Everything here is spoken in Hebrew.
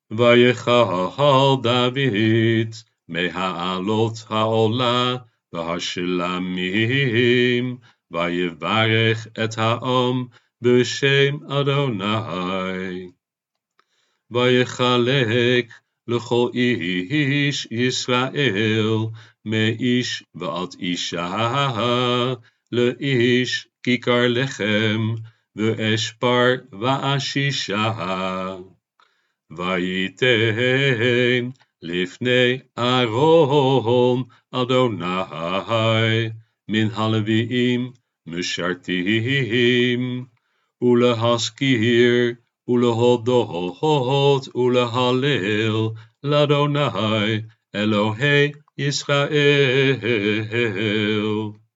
ויחל דוד מהעלות העולה והשלמים, ויברך את העם בשם אדוני. ויחלק לכל איש ישראל מאיש ועד אישה לאיש כיכר לחם ואשפר ועשישה. וייתן לפני אהרון אדוני מן הלוויים משרתים, ולהזכיר ולהודות ולהלל לאדוני אלוהי ישראל.